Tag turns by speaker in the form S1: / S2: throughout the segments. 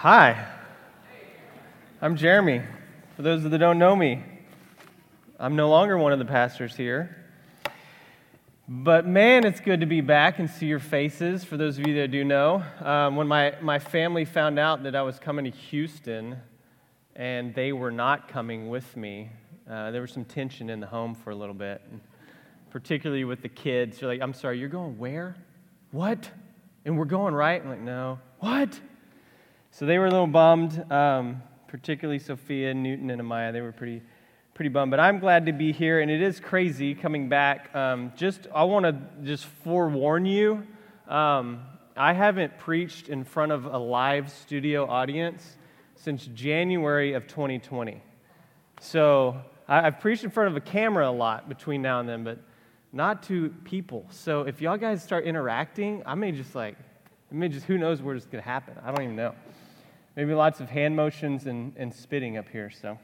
S1: Hi, I'm Jeremy. For those that don't know me, I'm no longer one of the pastors here. But man, it's good to be back and see your faces, for those of you that do know. When my family found out that I was coming to Houston and they were not coming with me, there was some tension in the home for a little bit, particularly with the kids. They're like, I'm sorry, you're going where? What? And we're going right? I'm like, no. What? So they were a little bummed, particularly Sophia, Newton, and Amaya. They were pretty bummed. But I'm glad to be here, and it is crazy coming back. I want to just forewarn you, I haven't preached in front of a live studio audience since January of 2020. So I've preached in front of a camera a lot between now and then, but not to people. So if y'all guys start interacting, who knows where it's going to happen. I don't even know. Maybe lots of hand motions and spitting up here. So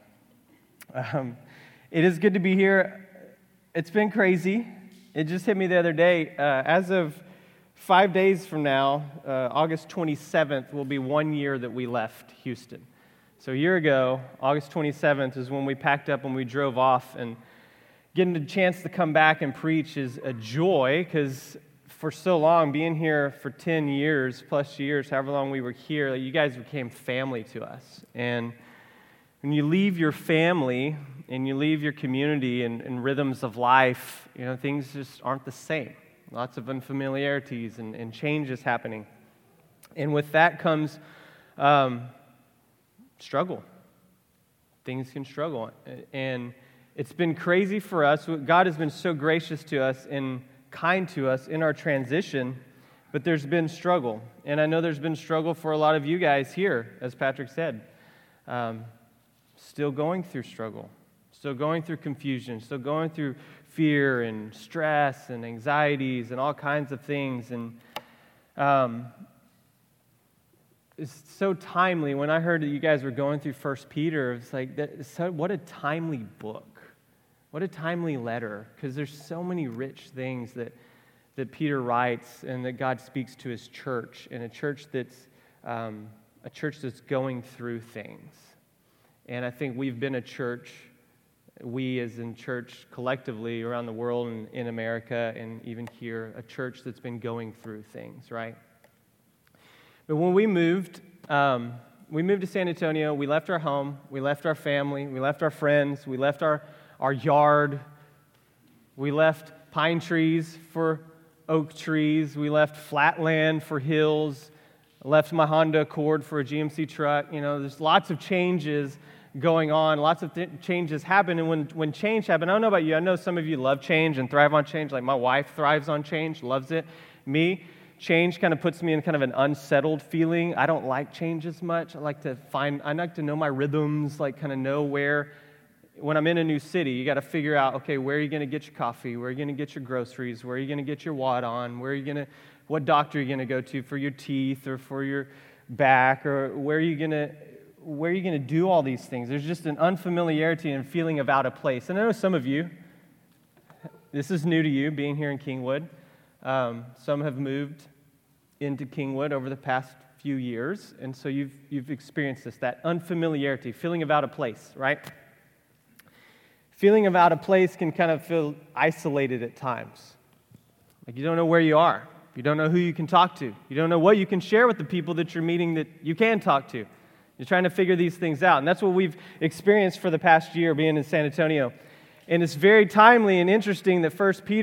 S1: it is good to be here. It's been crazy. It just hit me the other day. As of 5 days from now, August 27th, will be 1 year that we left Houston. So a year ago, August 27th is when we packed up and we drove off. And getting the chance to come back and preach is a joy, because for so long, being here for 10 years, plus years, however long we were here, you guys became family to us. And when you leave your family and you leave your community and rhythms of life, things just aren't the same. Lots of unfamiliarities and changes happening. And with that comes struggle. Things can struggle. And it's been crazy for us. God has been so gracious to us and kind to us in our transition, but there's been struggle. And I know there's been struggle for a lot of you guys here, as Patrick said. Still going through struggle, still going through confusion, still going through fear and stress and anxieties and all kinds of things. And it's so timely. When I heard that you guys were going through 1 Peter, it's like, what a timely book. What a timely letter, because there's so many rich things that Peter writes and that God speaks to his church, and a church that's going through things. And I think we've been a church, we as in church collectively around the world and in America and even here, a church that's been going through things, right? But when we moved to San Antonio, we left our home, we left our family, we left our friends, we left our yard, we left pine trees for oak trees, we left flat land for hills, left my Honda Accord for a GMC truck. There's lots of changes going on, lots of changes happen, and when change happens, I don't know about you, I know some of you love change and thrive on change, like my wife thrives on change, loves it. Me, change kind of puts me in kind of an unsettled feeling. I don't like change as much. I like to know my rhythms, like kind of know where. When I'm in a new city, you got to figure out, okay, where are you going to get your coffee? Where are you going to get your groceries? Where are you going to get your wad on? What doctor are you going to go to for your teeth or for your back? Or where are you going to do all these things? There's just an unfamiliarity and feeling of out of place. And I know some of you, this is new to you, being here in Kingwood. Some have moved into Kingwood over the past few years, and so you've experienced this, that unfamiliarity, feeling of out of place, right? Feeling of out of place can kind of feel isolated at times. Like you don't know where you are. You don't know who you can talk to. You don't know what you can share with the people that you're meeting that you can talk to. You're trying to figure these things out. And that's what we've experienced for the past year being in San Antonio. And it's very timely and interesting that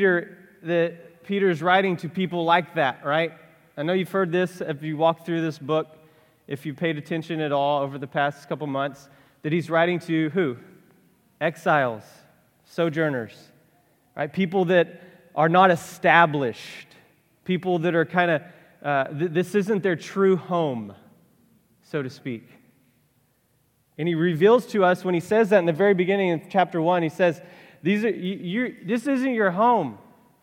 S1: Peter is writing to people like that, right? I know you've heard this if you walked through this book, if you paid attention at all over the past couple months, that he's writing to who? Exiles, sojourners, right? People that are not established, people that are kind of, this isn't their true home, so to speak. And he reveals to us when he says that in the very beginning of chapter 1, he says, this isn't your home.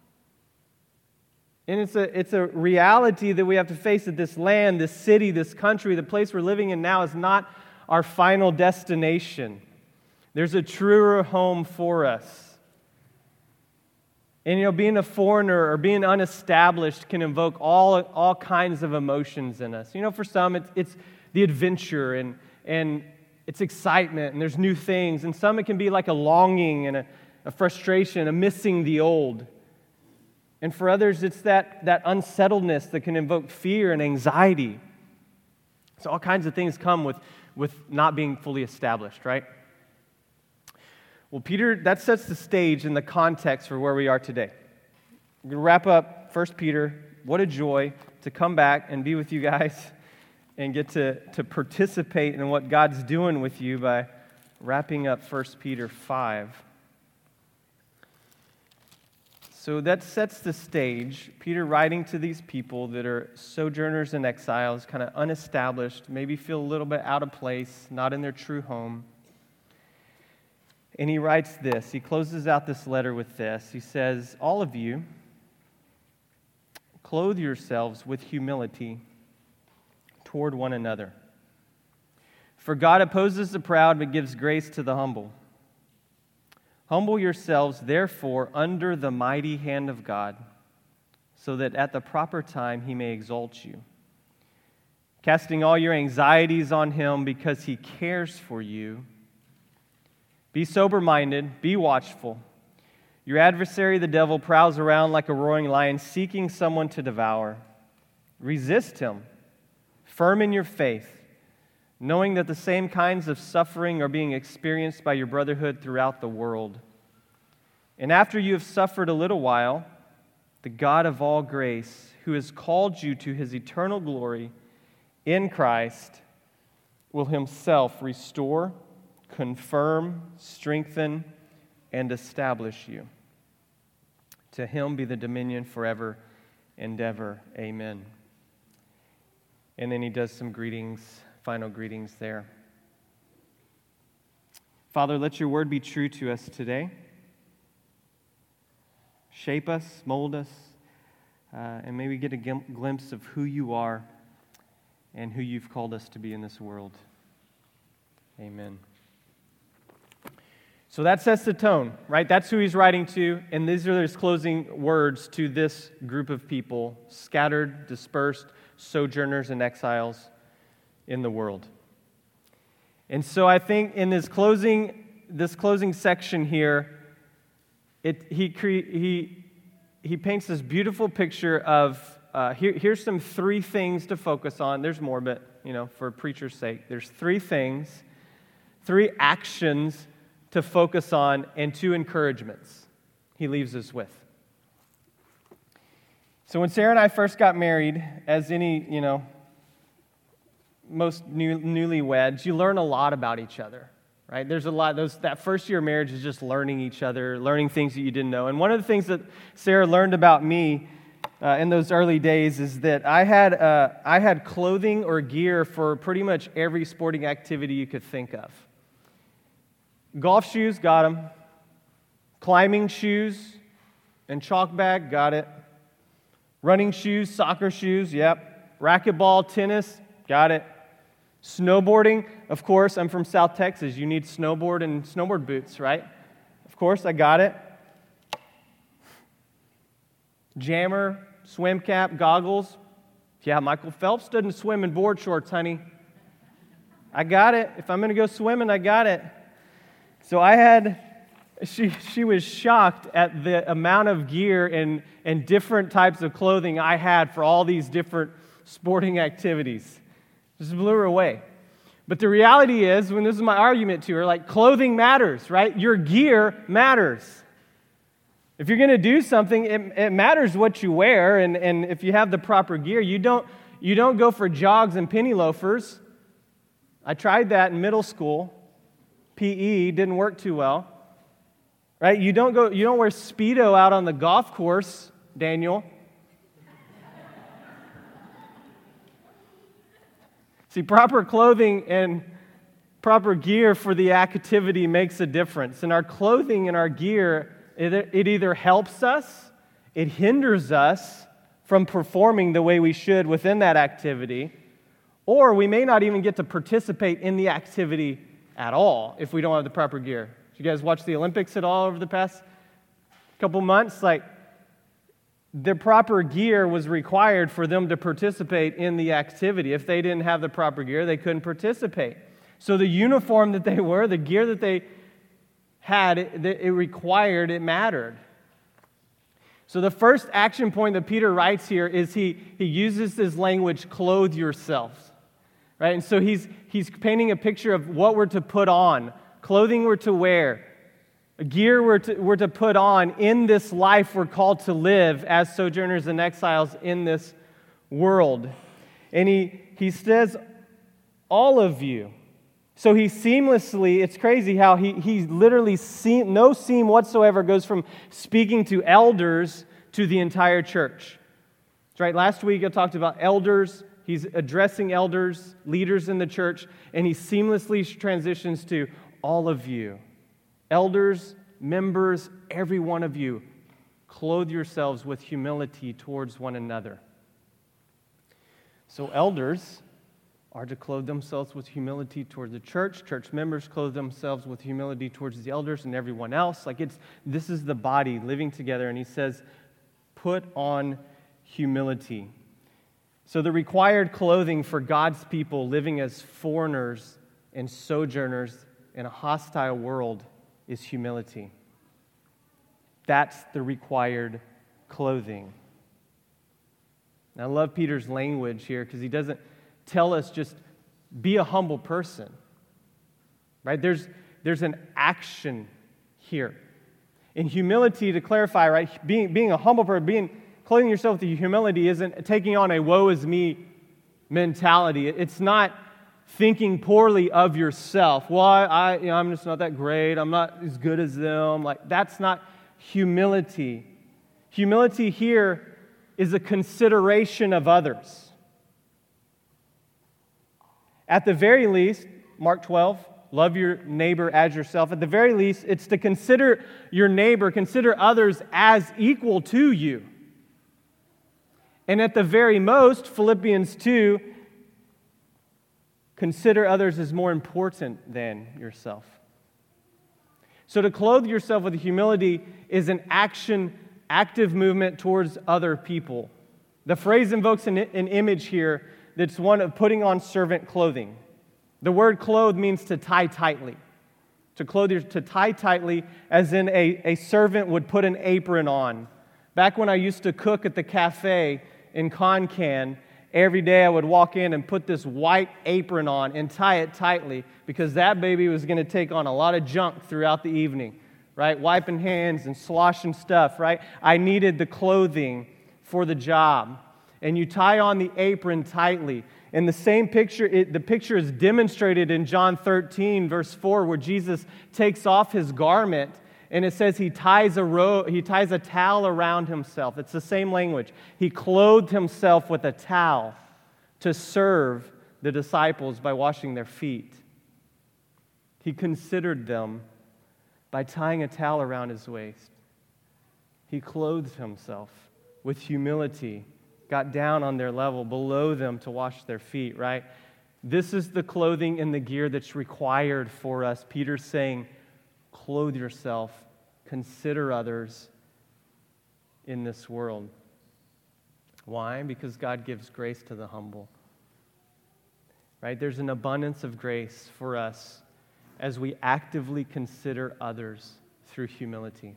S1: And it's a reality that we have to face, that this land, this city, this country, the place we're living in now is not our final destination. There's a truer home for us. And being a foreigner or being unestablished can invoke all kinds of emotions in us. For some, it's the adventure and it's excitement and there's new things. And some, it can be like a longing and a frustration, a missing the old. And for others, it's that unsettledness that can invoke fear and anxiety. So all kinds of things come with not being fully established, right? Well, Peter, that sets the stage and the context for where we are today. We're going to wrap up 1 Peter. What a joy to come back and be with you guys and get to participate in what God's doing with you by wrapping up 1 Peter 5. So that sets the stage. Peter writing to these people that are sojourners and exiles, kind of unestablished, maybe feel a little bit out of place, not in their true home. And he writes this. He closes out this letter with this. He says, all of you, clothe yourselves with humility toward one another. For God opposes the proud but gives grace to the humble. Humble yourselves, therefore, under the mighty hand of God, so that at the proper time he may exalt you, casting all your anxieties on him because he cares for you. Be sober-minded, be watchful. Your adversary, the devil, prowls around like a roaring lion, seeking someone to devour. Resist him, firm in your faith, knowing that the same kinds of suffering are being experienced by your brotherhood throughout the world. And after you have suffered a little while, the God of all grace, who has called you to his eternal glory in Christ, will himself restore, confirm, strengthen, and establish you. To him be the dominion forever and ever. Amen. And then he does some greetings, final greetings there. Father, let your word be true to us today. Shape us, mold us, and may we get a glimpse of who you are and who you've called us to be in this world. Amen. So that sets the tone, right? That's who he's writing to, and these are his closing words to this group of people, scattered, dispersed, sojourners and exiles in the world. And so I think in this closing section here, he paints this beautiful picture of, here's some three things to focus on. There's more, but, for a preacher's sake, there's three things, three actions to focus on, and two encouragements he leaves us with. So when Sarah and I first got married, as any, most newlyweds, you learn a lot about each other, right? There's a lot. That first year of marriage is just learning each other, learning things that you didn't know. And one of the things that Sarah learned about me in those early days is that I had clothing or gear for pretty much every sporting activity you could think of. Golf shoes, got them. Climbing shoes and chalk bag, got it. Running shoes, soccer shoes, yep. Racquetball, tennis, got it. Snowboarding, of course, I'm from South Texas. You need snowboard and snowboard boots, right? Of course, I got it. Jammer, swim cap, goggles. Yeah, Michael Phelps doesn't swim in board shorts, honey. I got it. If I'm going to go swimming, I got it. So she was shocked at the amount of gear and different types of clothing I had for all these different sporting activities. Just blew her away. But the reality is, when this is my argument to her, clothing matters, right? Your gear matters. If you're going to do something, it matters what you wear, and if you have the proper gear, you don't go for jogs and penny loafers. I tried that in middle school. PE didn't work too well, right? You don't wear Speedo out on the golf course, Daniel. See, proper clothing and proper gear for the activity makes a difference. And our clothing and our gear, it either helps us, it hinders us from performing the way we should within that activity, or we may not even get to participate in the activity at all if we don't have the proper gear. Did you guys watch the Olympics at all over the past couple months? the proper gear was required for them to participate in the activity. If they didn't have the proper gear, they couldn't participate. So the uniform that they wore, the gear that they had, it required, it mattered. So the first action point that Peter writes here is he uses this language, clothe yourselves. Right? And so he's painting a picture of what we're to put on, clothing we're to wear, gear we're to put on in this life we're called to live as sojourners and exiles in this world. And he says, all of you. So he seamlessly, it's crazy how he literally, no seam whatsoever goes from speaking to elders to the entire church. That's right, last week I talked about elders. He's addressing elders, leaders in the church, and he seamlessly transitions to all of you. Elders, members, every one of you, clothe yourselves with humility towards one another. So elders are to clothe themselves with humility toward the church. Church members clothe themselves with humility towards the elders and everyone else. This is the body living together, and he says, put on humility. So the required clothing for God's people living as foreigners and sojourners in a hostile world is humility. That's the required clothing. And I love Peter's language here because he doesn't tell us just be a humble person. Right? There's an action here. In humility, to clarify, right, being a humble person, clothing yourself with humility isn't taking on a woe is me mentality. It's not thinking poorly of yourself. Well, I'm just not that great. I'm not as good as them. That's not humility. Humility here is a consideration of others. At the very least, Mark 12, love your neighbor as yourself. At the very least, it's to consider your neighbor, consider others as equal to you. And at the very most, Philippians 2, consider others as more important than yourself. So to clothe yourself with humility is an active movement towards other people. The phrase invokes an image here that's one of putting on servant clothing. The word clothe means to tie tightly. To tie tightly, as in a servant would put an apron on. Back when I used to cook at the cafe in Concan, every day I would walk in and put this white apron on and tie it tightly because that baby was going to take on a lot of junk throughout the evening, right? Wiping hands and sloshing stuff, right? I needed the clothing for the job. And you tie on the apron tightly. And the same picture, the picture is demonstrated in John 13, verse 4, where Jesus takes off his garment, and it says he ties a towel around himself. It's the same language. He clothed himself with a towel to serve the disciples by washing their feet. He considered them by tying a towel around his waist. He clothed himself with humility, got down on their level below them to wash their feet, right? This is the clothing and the gear that's required for us. Peter's saying, clothe yourself, consider others in this world. Why? Because God gives grace to the humble. Right? There's an abundance of grace for us as we actively consider others through humility.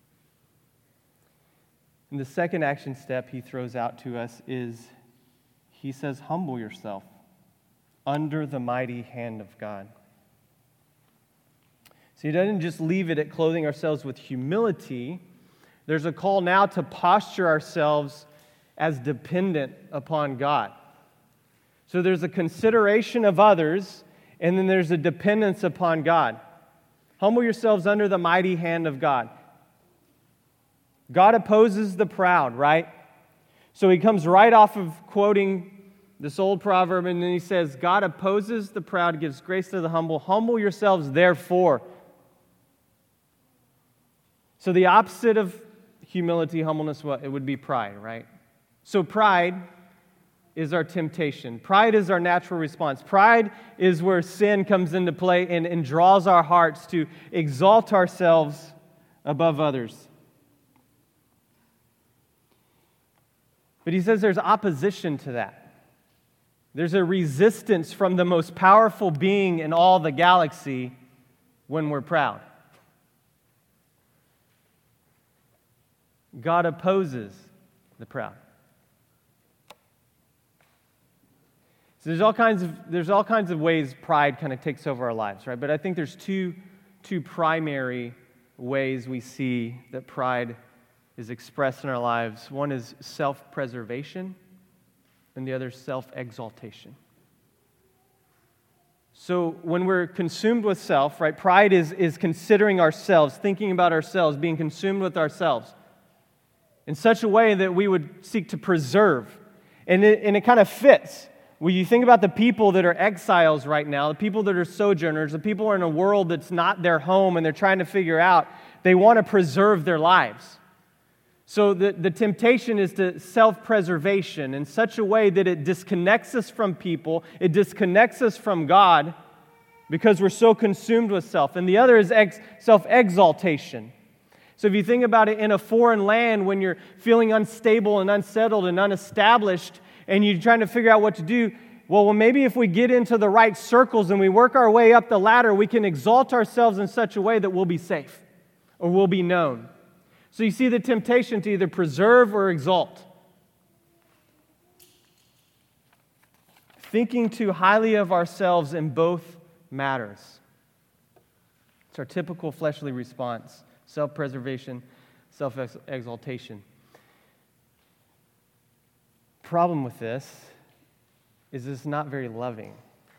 S1: And the second action step he throws out to us is, he says, humble yourself under the mighty hand of God. So he doesn't just leave it at clothing ourselves with humility. There's a call now to posture ourselves as dependent upon God. So there's a consideration of others, and then there's a dependence upon God. Humble yourselves under the mighty hand of God. God opposes the proud, right? So he comes right off of quoting this old proverb, and then he says, God opposes the proud, gives grace to the humble. Humble yourselves, therefore. So the opposite of humility, humbleness, it would be pride, right? So pride is our temptation. Pride is our natural response. Pride is where sin comes into play and draws our hearts to exalt ourselves above others. But he says there's opposition to that. There's a resistance from the most powerful being in all the galaxy when we're proud. God opposes the proud. So there's all kinds of ways pride kind of takes over our lives, right? But I think there's two primary ways we see that pride is expressed in our lives. One is self-preservation, and the other is self-exaltation. So when we're consumed with self, right, pride is considering ourselves, thinking about ourselves, being consumed with ourselves in such a way that we would seek to preserve. And it kind of fits. When you think about the people that are exiles right now, the people that are sojourners, the people who are in a world that's not their home and they're trying to figure out, they want to preserve their lives. So the temptation is to self-preservation in such a way that it disconnects us from people, it disconnects us from God because we're so consumed with self. And the other is self-exaltation. So if you think about it in a foreign land, when you're feeling unstable and unsettled and unestablished, and you're trying to figure out what to do, well, maybe if we get into the right circles and we work our way up the ladder, we can exalt ourselves in such a way that we'll be safe or we'll be known. So you see the temptation to either preserve or exalt. Thinking too highly of ourselves in both matters. It's our typical fleshly response. Self-preservation, self-exaltation. Problem with this is it's not very loving.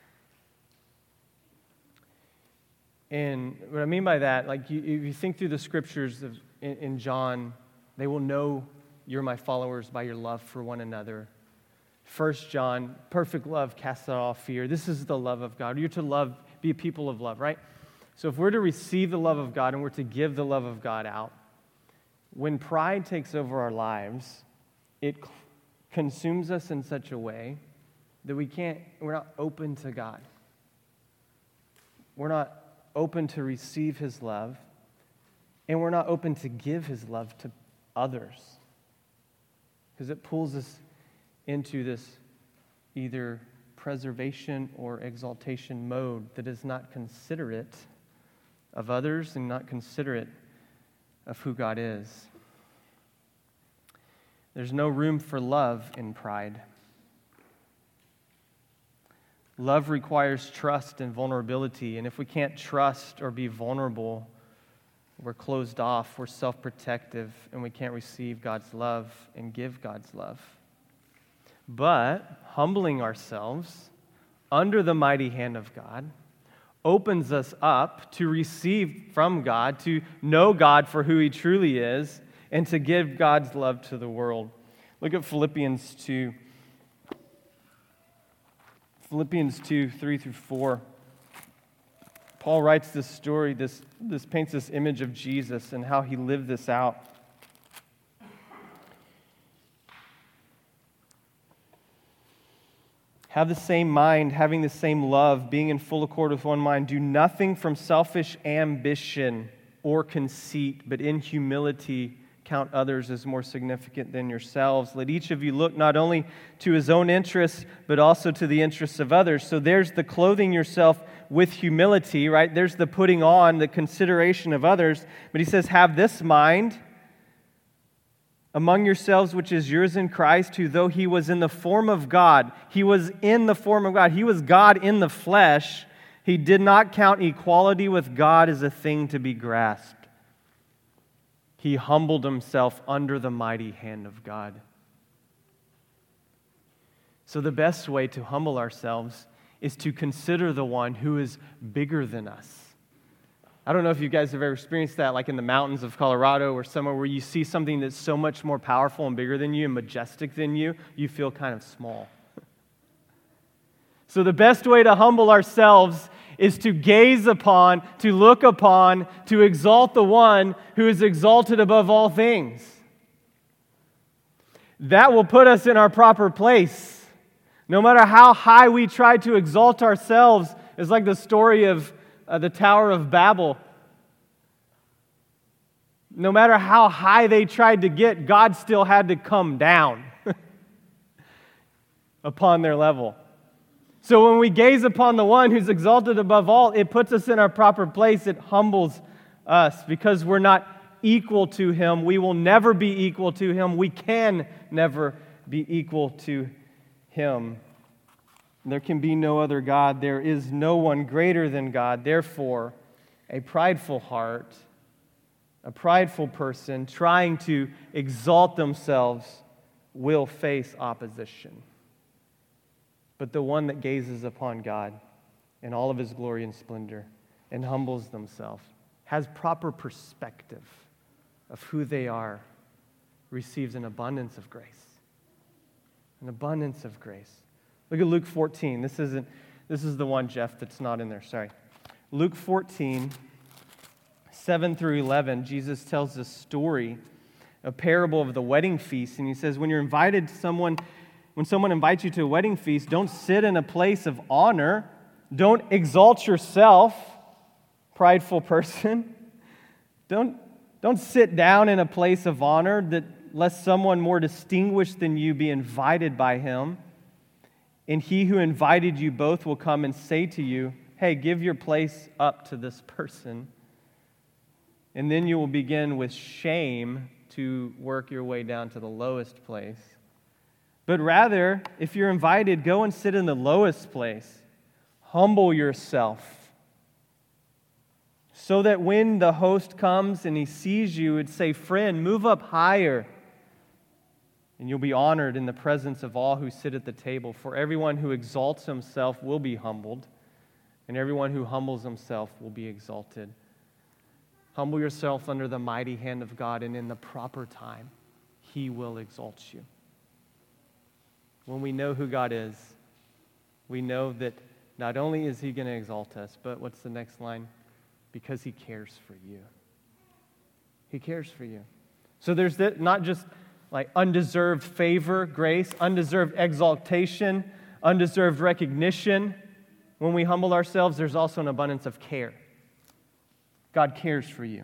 S1: And what I mean by that, like if you think through the scriptures in John, they will know you're my followers by your love for one another. 1 John, perfect love casts out all fear. This is the love of God. You're to love, be a people of love, right? So if we're to receive the love of God and we're to give the love of God out, when pride takes over our lives, it consumes us in such a way that we're not open to God. We're not open to receive His love, and we're not open to give His love to others. Because it pulls us into this either preservation or exaltation mode that is not considerate of others and not considerate of who God is. There's no room for love in pride. Love requires trust and vulnerability, and if we can't trust or be vulnerable, we're closed off, we're self-protective, and we can't receive God's love and give God's love. But humbling ourselves under the mighty hand of God opens us up to receive from God, to know God for who He truly is, and to give God's love to the world. Look at Philippians 2. Philippians 2, 3 through 4. Paul writes this story, this paints this image of Jesus and how He lived this out. Have the same mind, having the same love, being in full accord with one mind. Do nothing from selfish ambition or conceit, but in humility count others as more significant than yourselves. Let each of you look not only to his own interests, but also to the interests of others. So there's the clothing yourself with humility, right? There's the putting on, the consideration of others. But he says, have this mind among yourselves, which is yours in Christ, who though He was in the form of God, He was in the form of God, He was God in the flesh, He did not count equality with God as a thing to be grasped. He humbled Himself under the mighty hand of God. So the best way to humble ourselves is to consider the one who is bigger than us. I don't know if you guys have ever experienced that, like in the mountains of Colorado or somewhere where you see something that's so much more powerful and bigger than you and majestic than you feel kind of small. So the best way to humble ourselves is to gaze upon, to look upon, to exalt the one who is exalted above all things. That will put us in our proper place. No matter how high we try to exalt ourselves, it's like the story of the Tower of Babel. No matter how high they tried to get, God still had to come down. upon their level. So when we gaze upon the one who's exalted above all, it puts us in our proper place. It humbles us because we're not equal to him. We will never be equal to him. We can never be equal to him. There can be no other God. There is no one greater than God. Therefore, a prideful heart, a prideful person trying to exalt themselves will face opposition. But the one that gazes upon God in all of his glory and splendor and humbles themselves, has proper perspective of who they are, receives an abundance of grace. An abundance of grace. Look at Luke 14. This is the one, Jeff, that's not in there. Sorry. Luke 14, 7 through 11, Jesus tells this story, a parable of the wedding feast. And he says, when someone invites you to a wedding feast, don't sit in a place of honor. Don't exalt yourself, prideful person. Don't sit down in a place of honor lest someone more distinguished than you be invited by him. And he who invited you both will come and say to you, hey, give your place up to this person. And then you will begin with shame to work your way down to the lowest place. But rather, if you're invited, go and sit in the lowest place. Humble yourself. So that when the host comes and he sees you, he'd say, friend, move up higher. And you'll be honored in the presence of all who sit at the table. For everyone who exalts himself will be humbled, and everyone who humbles himself will be exalted. Humble yourself under the mighty hand of God, and in the proper time, he will exalt you. When we know who God is, we know that not only is he going to exalt us, but what's the next line? Because he cares for you. He cares for you. So there's not just like undeserved favor, grace, undeserved exaltation, undeserved recognition. When we humble ourselves, there's also an abundance of care. God cares for you.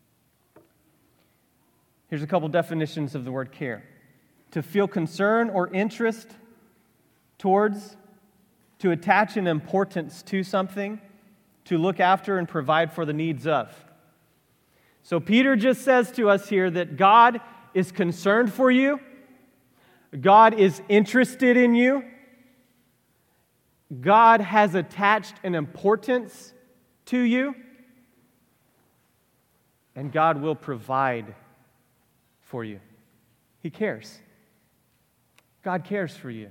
S1: Here's a couple definitions of the word care. To feel concern or interest towards, to attach an importance to something, to look after and provide for the needs of. So Peter just says to us here that God is concerned for you. God is interested in you. God has attached an importance to you. And God will provide for you. He cares. God cares for you.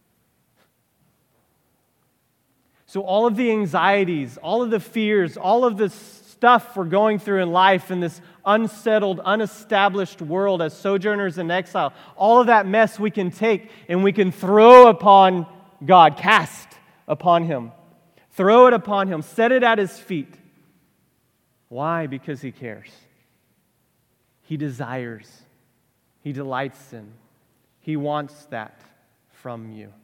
S1: So all of the anxieties, all of the fears, all of the stuff we're going through in life in this unsettled, unestablished world as sojourners in exile, all of that mess we can take and we can throw upon God, cast upon him. Throw it upon him, set it at his feet. Why? Because he cares. He desires. He delights in. He wants that from you.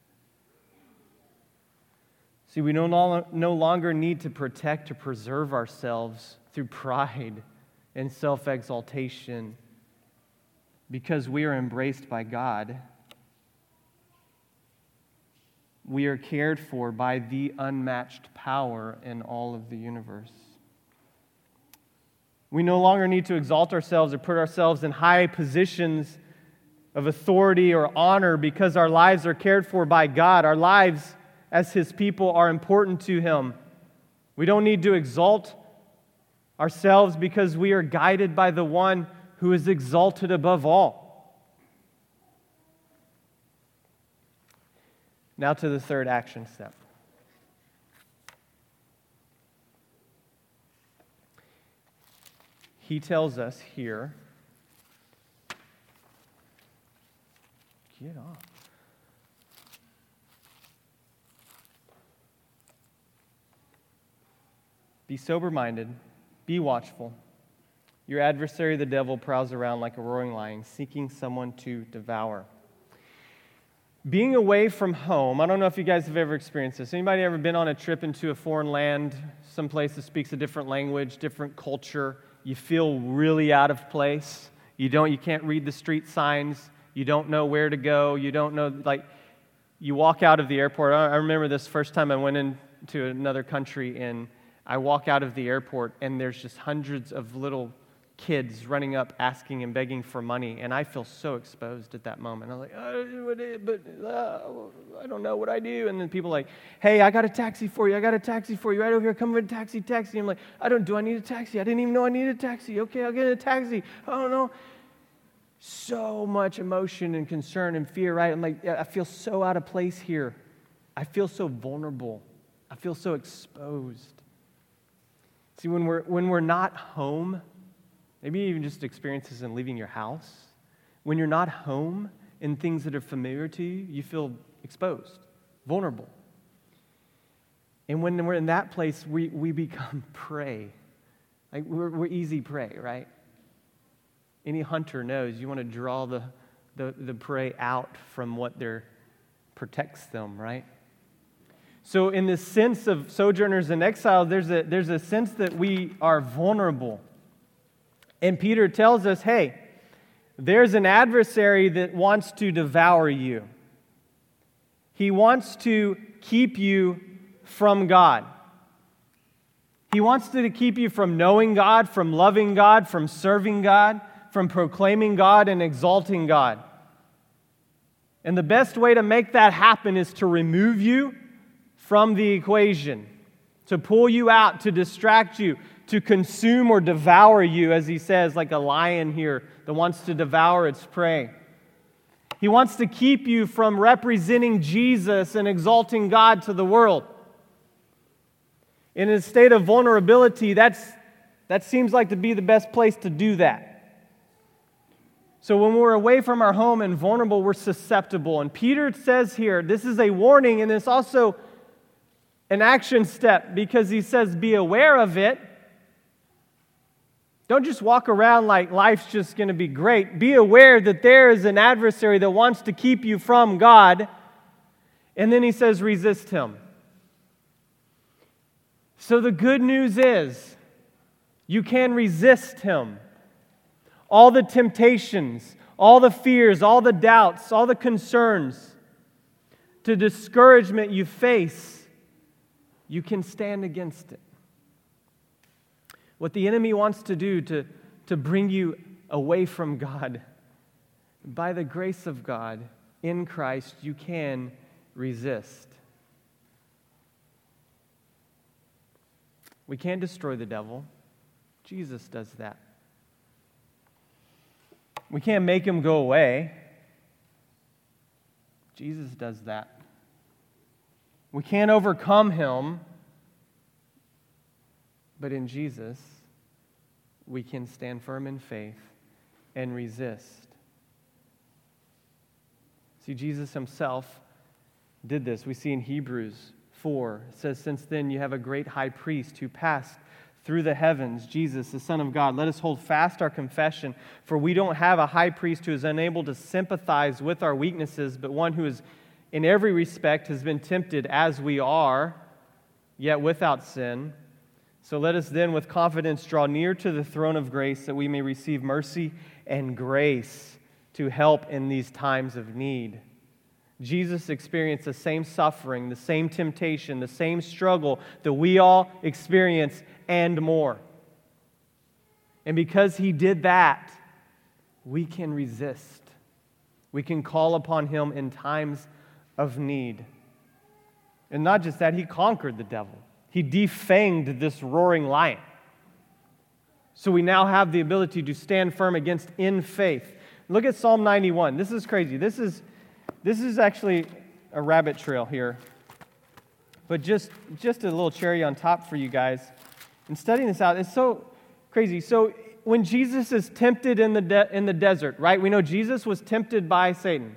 S1: See, we no longer need to protect or preserve ourselves through pride and self-exaltation because we are embraced by God. We are cared for by the unmatched power in all of the universe. We no longer need to exalt ourselves or put ourselves in high positions of authority or honor because our lives are cared for by God. Our lives as his people are important to him. We don't need to exalt ourselves because we are guided by the one who is exalted above all. Now to the third action step. He tells us here, get off. Be sober-minded, be watchful. Your adversary, the devil, prowls around like a roaring lion, seeking someone to devour. Being away from home, I don't know if you guys have ever experienced this. Anybody ever been on a trip into a foreign land, someplace that speaks a different language, different culture? You feel really out of place. You can't read the street signs. You don't know where to go. You don't know, you walk out of the airport. I remember this first time I went into another country, and I walk out of the airport, and there's just hundreds of little kids running up asking and begging for money, and I feel so exposed at that moment. I'm like, I don't know what I do. And then people are like, hey, I got a taxi for you. Right over here. Come with a taxi. I'm like, do I need a taxi? I didn't even know I needed a taxi. Okay, I'll get a taxi. I don't know. So much emotion and concern and fear, right? I'm like, I feel so out of place here. I feel so vulnerable. I feel so exposed. See, when we're not home, maybe even just experiences in leaving your house. When you're not home in things that are familiar to you, you feel exposed, vulnerable. And when we're in that place, we become prey. Like we're easy prey, right? Any hunter knows you want to draw the prey out from what protects them, right? So in this sense of sojourners and exiles, there's a sense that we are vulnerable. And Peter tells us, hey, there's an adversary that wants to devour you. He wants to keep you from God. He wants to keep you from knowing God, from loving God, from serving God, from proclaiming God and exalting God. And the best way to make that happen is to remove you from the equation, to pull you out, to distract you, to consume or devour you, as he says, like a lion here that wants to devour its prey. He wants to keep you from representing Jesus and exalting God to the world. In a state of vulnerability, that seems like to be the best place to do that. So when we're away from our home and vulnerable, we're susceptible. And Peter says here, this is a warning, and it's also an action step, because he says, be aware of it. Don't just walk around like life's just going to be great. Be aware that there is an adversary that wants to keep you from God. And then he says, resist him. So the good news is, you can resist him. All the temptations, all the fears, all the doubts, all the concerns, to discouragement you face, you can stand against it. What the enemy wants to do to bring you away from God, by the grace of God in Christ, you can resist. We can't destroy the devil. Jesus does that. We can't make him go away. Jesus does that. We can't overcome him. But in Jesus, we can stand firm in faith and resist. See, Jesus himself did this. We see in Hebrews 4, it says, since then you have a great high priest who passed through the heavens, Jesus, the Son of God. Let us hold fast our confession, for we don't have a high priest who is unable to sympathize with our weaknesses, but one who is in every respect has been tempted as we are, yet without sin. So let us then with confidence draw near to the throne of grace, that we may receive mercy and grace to help in these times of need. Jesus experienced the same suffering, the same temptation, the same struggle that we all experience and more. And because he did that, we can resist. We can call upon him in times of need. And not just that, he conquered the devil. He defanged this roaring lion. So we now have the ability to stand firm against in faith. Look at Psalm 91. This is crazy. This is actually a rabbit trail here. But just a little cherry on top for you guys. And studying this out, it's so crazy. So when Jesus is tempted in the desert, right? We know Jesus was tempted by Satan.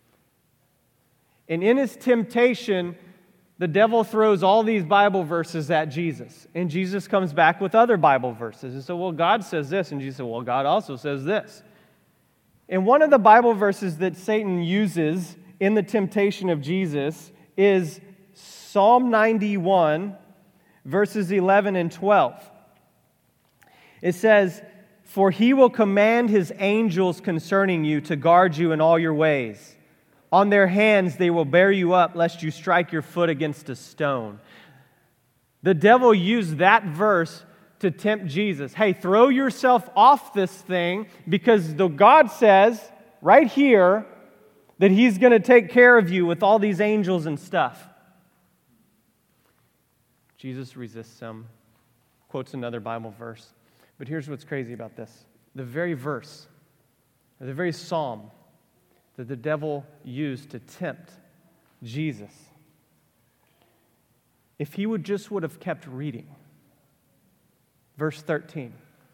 S1: And in his temptation, the devil throws all these Bible verses at Jesus. And Jesus comes back with other Bible verses. And so, well, God says this. And Jesus said, well, God also says this. And one of the Bible verses that Satan uses in the temptation of Jesus is Psalm 91, verses 11 and 12. It says, for he will command his angels concerning you to guard you in all your ways. On their hands they will bear you up, lest you strike your foot against a stone. The devil used that verse to tempt Jesus. Hey, throw yourself off this thing because God says right here that He's going to take care of you with all these angels and stuff. Jesus resists him, quotes another Bible verse. But here's what's crazy about this. The very verse, the very psalm that the devil used to tempt Jesus, if he would have kept reading, verse 13,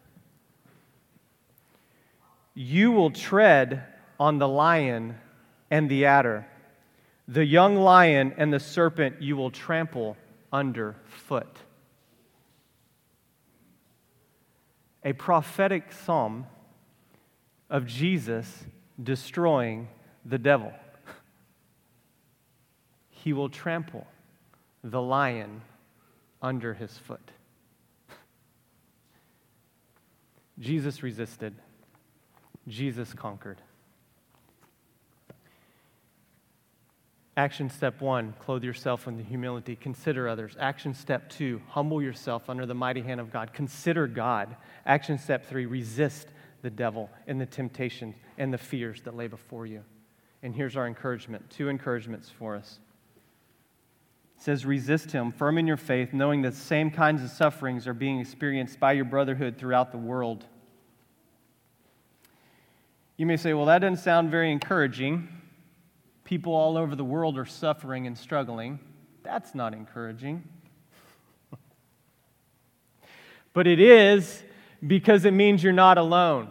S1: you will tread on the lion and the adder, the young lion and the serpent you will trample underfoot. A prophetic psalm of Jesus destroying the devil. He will trample the lion under his foot. Jesus resisted. Jesus conquered. Action step 1, clothe yourself in the humility. Consider others. Action step 2, humble yourself under the mighty hand of God. Consider God. Action step 3, resist the devil and the temptations and the fears that lay before you. And here's our encouragement. 2 encouragements for us. It says, resist him, firm in your faith, knowing that the same kinds of sufferings are being experienced by your brotherhood throughout the world. You may say, well, that doesn't sound very encouraging. People all over the world are suffering and struggling. That's not encouraging. But it is, because it means you're not alone.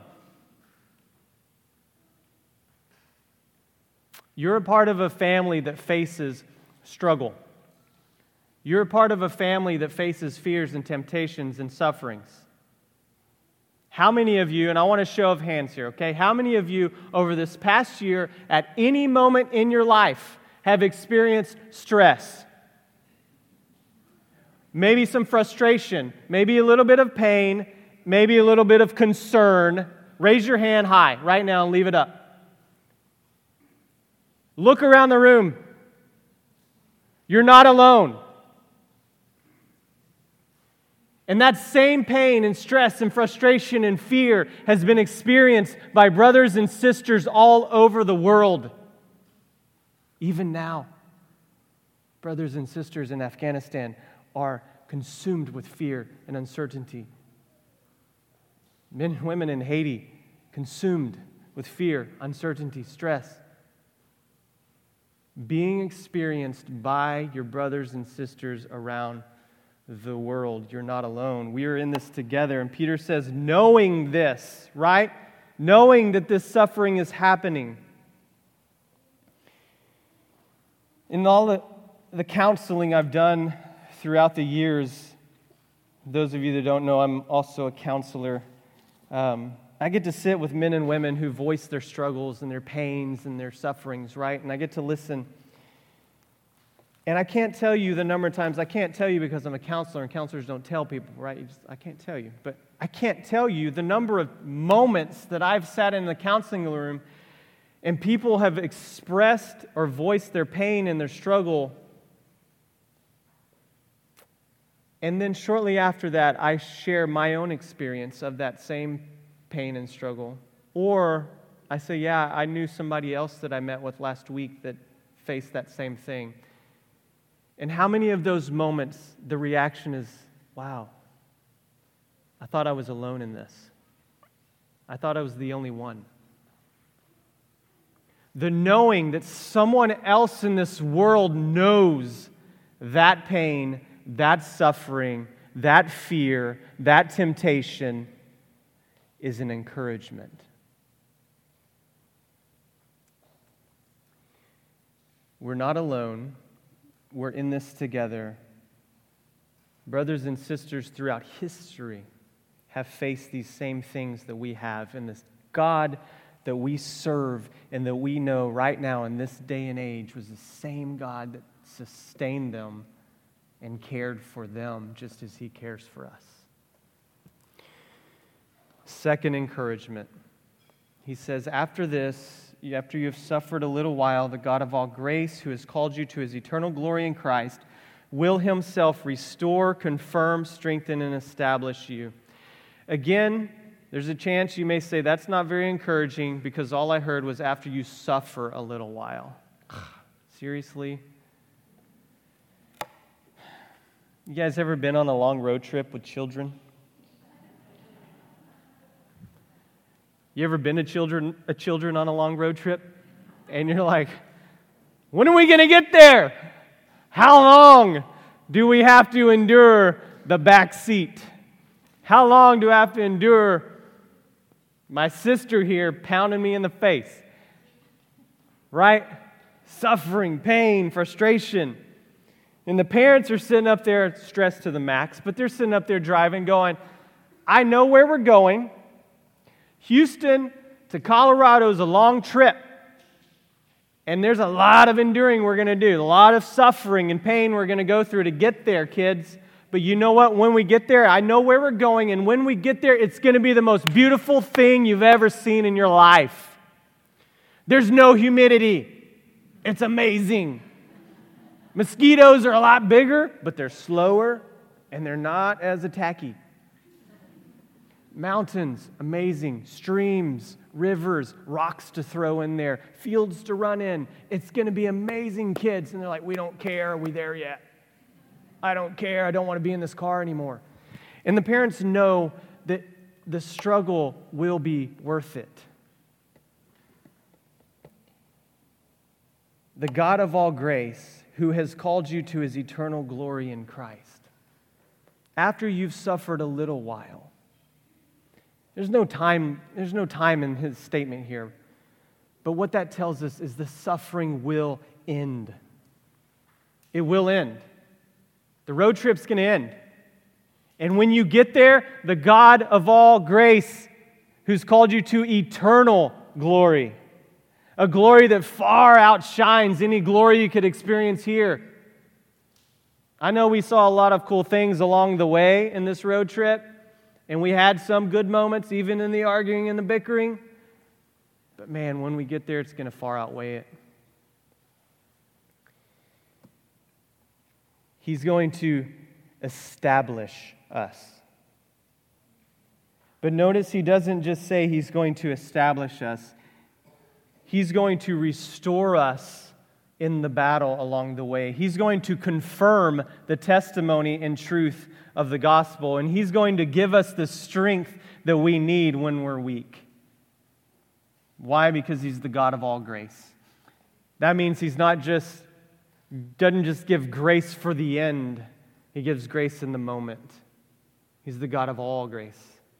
S1: You're a part of a family that faces struggle. You're a part of a family that faces fears and temptations and sufferings. How many of you, and I want a show of hands here, okay? How many of you over this past year, at any moment in your life, have experienced stress? Maybe some frustration, maybe a little bit of pain, maybe a little bit of concern. Raise your hand high right now and leave it up. Look around the room. You're not alone. And that same pain and stress and frustration and fear has been experienced by brothers and sisters all over the world. Even now, brothers and sisters in Afghanistan are consumed with fear and uncertainty. Men and women in Haiti consumed with fear, uncertainty, stress. Being experienced by your brothers and sisters around the world. You're not alone. We are in this together. And Peter says, knowing this, right? Knowing that this suffering is happening. In all the counseling I've done throughout the years, those of you that don't know, I'm also a counselor. I get to sit with men and women who voice their struggles and their pains and their sufferings, right? And I get to listen. And I can't tell you the number of times, I can't tell you because I'm a counselor and counselors don't tell people, right? I can't tell you. But I can't tell you the number of moments that I've sat in the counseling room and people have expressed or voiced their pain and their struggle. And then shortly after that, I share my own experience of that same pain and struggle. Or I say, yeah, I knew somebody else that I met with last week that faced that same thing. And how many of those moments, the reaction is, wow, I thought I was alone in this. I thought I was the only one. The knowing that someone else in this world knows that pain, that suffering, that fear, that temptation is an encouragement. We're not alone. We're in this together. Brothers and sisters throughout history have faced these same things that we have. And this God that we serve and that we know right now in this day and age was the same God that sustained them and cared for them just as He cares for us. Second encouragement. He says, after this, after you have suffered a little while, the God of all grace, who has called you to his eternal glory in Christ, will himself restore, confirm, strengthen, and establish you. Again, there's a chance you may say, that's not very encouraging because all I heard was after you suffer a little while. Seriously? You guys ever been on a long road trip with children? You ever been a children on a long road trip? And you're like, when are we going to get there? How long do we have to endure the back seat? How long do I have to endure my sister here pounding me in the face? Right? Suffering, pain, frustration. And the parents are sitting up there stressed to the max, but they're sitting up there driving going, I know where we're going. Houston to Colorado is a long trip. And there's a lot of enduring we're going to do, a lot of suffering and pain we're going to go through to get there, kids. But you know what? When we get there, I know where we're going, and when we get there, it's going to be the most beautiful thing you've ever seen in your life. There's no humidity. It's amazing. Mosquitoes are a lot bigger, but they're slower, and they're not as attacky. Mountains, amazing. Streams, rivers, rocks to throw in there, fields to run in. It's going to be amazing, kids. And they're like, we don't care. Are we there yet? I don't care. I don't want to be in this car anymore. And the parents know that the struggle will be worth it. The God of all grace, who has called you to his eternal glory in Christ. After you've suffered a little while. There's no time in his statement here. But what that tells us is the suffering will end. It will end. The road trip's going to end. And when you get there, the God of all grace, who's called you to eternal glory, a glory that far outshines any glory you could experience here. I know we saw a lot of cool things along the way in this road trip, and we had some good moments, even in the arguing and the bickering. But man, when we get there, it's going to far outweigh it. He's going to establish us. But notice he doesn't just say he's going to establish us. He's going to restore us in the battle along the way. He's going to confirm the testimony and truth of the gospel, and he's going to give us the strength that we need when we're weak. Why? Because he's the God of all grace. That means he's doesn't just give grace for the end. He gives grace in the moment. He's the God of all grace.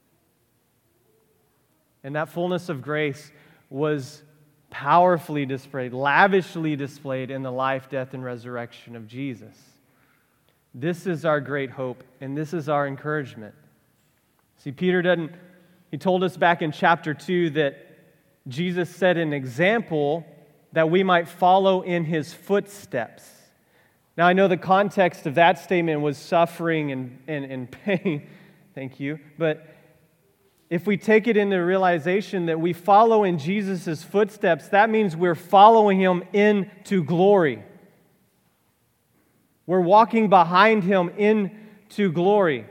S1: And that fullness of grace was powerfully displayed, lavishly displayed in the life, death, and resurrection of Jesus. This is our great hope, and this is our encouragement. See, he told us back in chapter 2 that Jesus set an example that we might follow in his footsteps. Now, I know the context of that statement was suffering and pain. Thank you. But if we take it into realization that we follow in Jesus' footsteps, that means we're following him into glory. We're walking behind him into glory.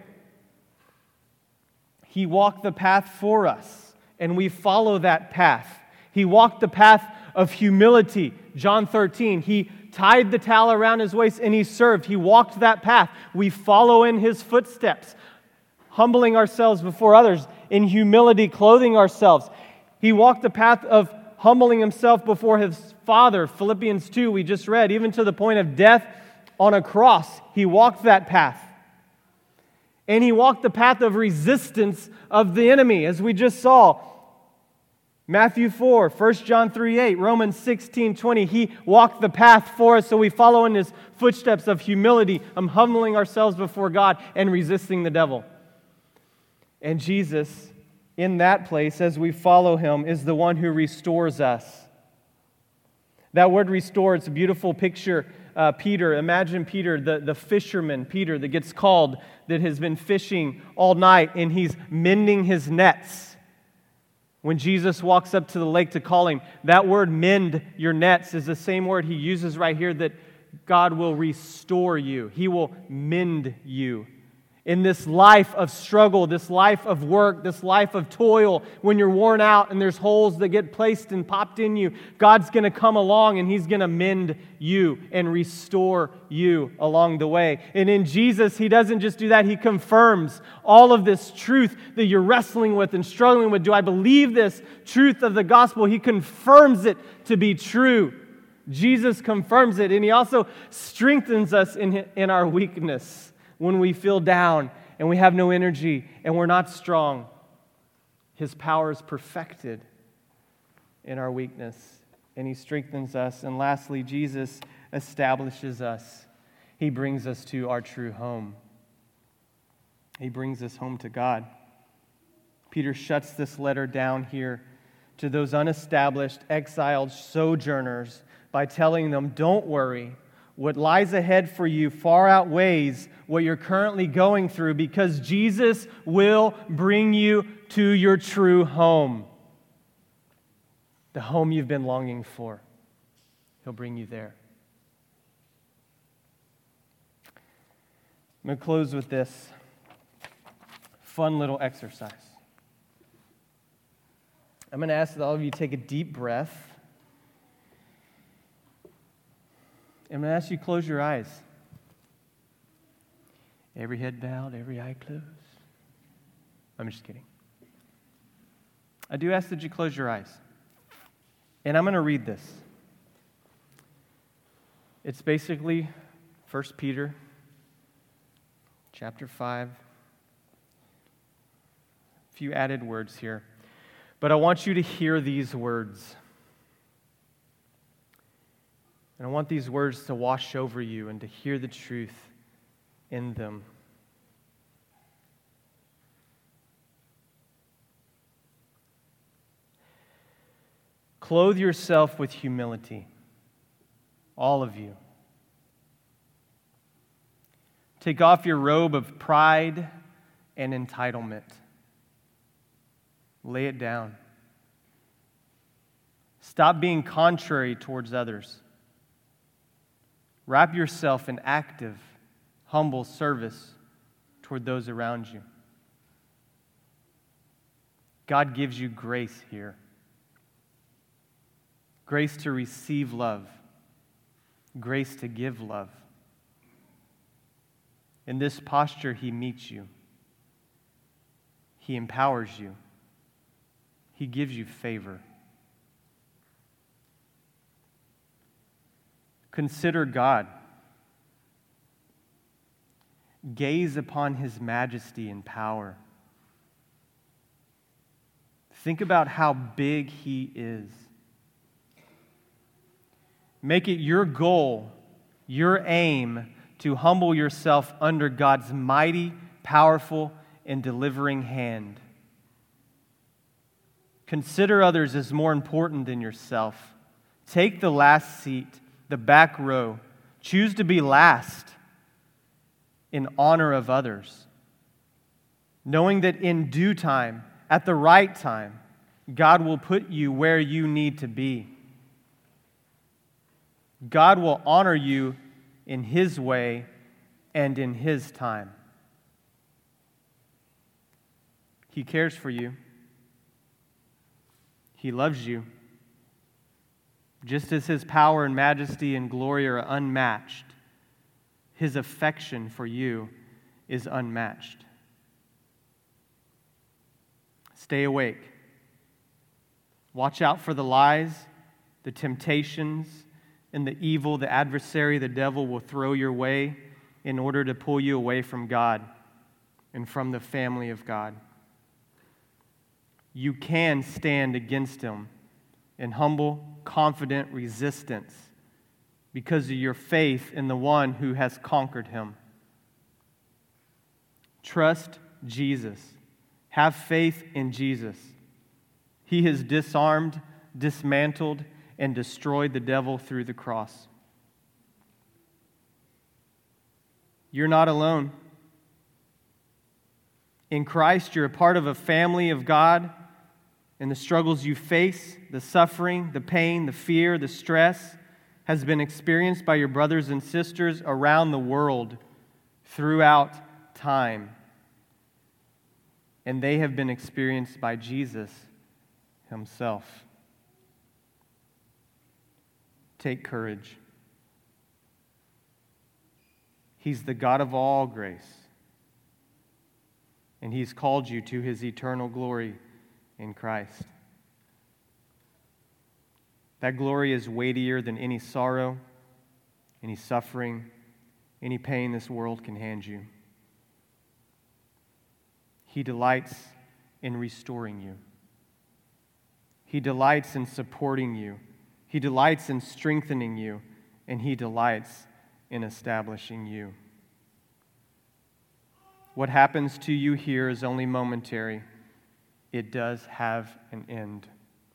S1: He walked the path for us, and we follow that path. He walked the path of humility. John 13, he tied the towel around his waist and he served. He walked that path. We follow in his footsteps, humbling ourselves before others, in humility, clothing ourselves. He walked the path of humbling himself before his Father. Philippians 2, we just read, even to the point of death on a cross. He walked that path. And he walked the path of resistance of the enemy, as we just saw. Matthew 4, 1 John 3:8, Romans 16:20. He walked the path for us, so we follow in his footsteps of humility, humbling ourselves before God and resisting the devil. And Jesus, in that place, as we follow him, is the one who restores us. That word restore, it's a beautiful picture. Peter, imagine Peter, the fisherman, Peter, that gets called, that has been fishing all night, and he's mending his nets. When Jesus walks up to the lake to call him, that word mend your nets is the same word he uses right here, that God will restore you. He will mend you. In this life of struggle, this life of work, this life of toil, when you're worn out and there's holes that get placed and popped in you, God's going to come along and He's going to mend you and restore you along the way. And in Jesus, He doesn't just do that. He confirms all of this truth that you're wrestling with and struggling with. Do I believe this truth of the gospel? He confirms it to be true. Jesus confirms it, and He also strengthens us in our weakness. When we feel down and we have no energy and we're not strong, His power is perfected in our weakness, and He strengthens us. And lastly, Jesus establishes us. He brings us to our true home. He brings us home to God. Peter shuts this letter down here to those unestablished, exiled sojourners by telling them, don't worry. What lies ahead for you far outweighs what you're currently going through, because Jesus will bring you to your true home. The home you've been longing for. He'll bring you there. I'm going to close with this fun little exercise. I'm going to ask that all of you take a deep breath. I'm going to ask you to close your eyes. Every head bowed, every eye closed. I'm just kidding. I do ask that you close your eyes. And I'm going to read this. It's basically 1 Peter chapter 5. A few added words here. But I want you to hear these words. And I want these words to wash over you and to hear the truth in them. Clothe yourself with humility, all of you. Take off your robe of pride and entitlement. Lay it down. Stop being contrary towards others. Wrap yourself in active, humble service toward those around you. God gives you grace here. Grace to receive love. Grace to give love. In this posture, He meets you. He empowers you. He gives you favor. Consider God. Gaze upon His majesty and power. Think about how big He is. Make it your goal, your aim, to humble yourself under God's mighty, powerful, and delivering hand. Consider others as more important than yourself. Take the last seat, the back row. Choose to be last in honor of others, knowing that in due time, at the right time, God will put you where you need to be. God will honor you in His way and in His time. He cares for you. He loves you. Just as His power and majesty and glory are unmatched, His affection for you is unmatched. Stay awake. Watch out for the lies, the temptations, and the evil the adversary, the devil, will throw your way in order to pull you away from God and from the family of God. You can stand against him in humble, confident resistance because of your faith in the one who has conquered him. Trust Jesus. Have faith in Jesus. He has disarmed, dismantled, and destroyed the devil through the cross. You're not alone. In Christ, you're a part of a family of God And the struggles you face, the suffering, the pain, the fear, the stress, has been experienced by your brothers and sisters around the world throughout time. And they have been experienced by Jesus himself. Take courage. He's the God of all grace, and He's called you to His eternal glory in Christ. That glory is weightier than any sorrow, any suffering, any pain this world can hand you. He delights in restoring you. He delights in supporting you. He delights in strengthening you, and He delights in establishing you. What happens to you here is only momentary. It does have an end.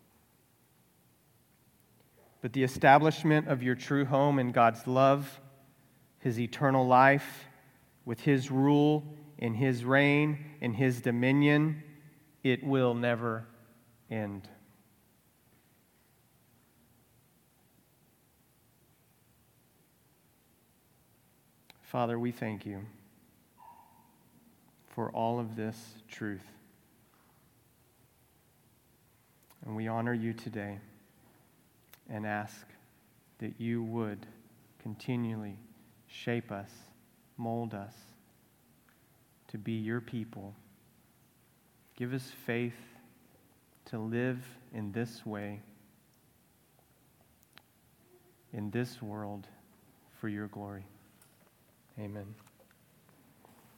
S1: But the establishment of your true home in God's love, His eternal life, with His rule, in His reign, in His dominion, it will never end. Father, we thank You for all of this truth. And we honor You today and ask that You would continually shape us, mold us to be Your people. Give us faith to live in this way, in this world, for Your glory. Amen.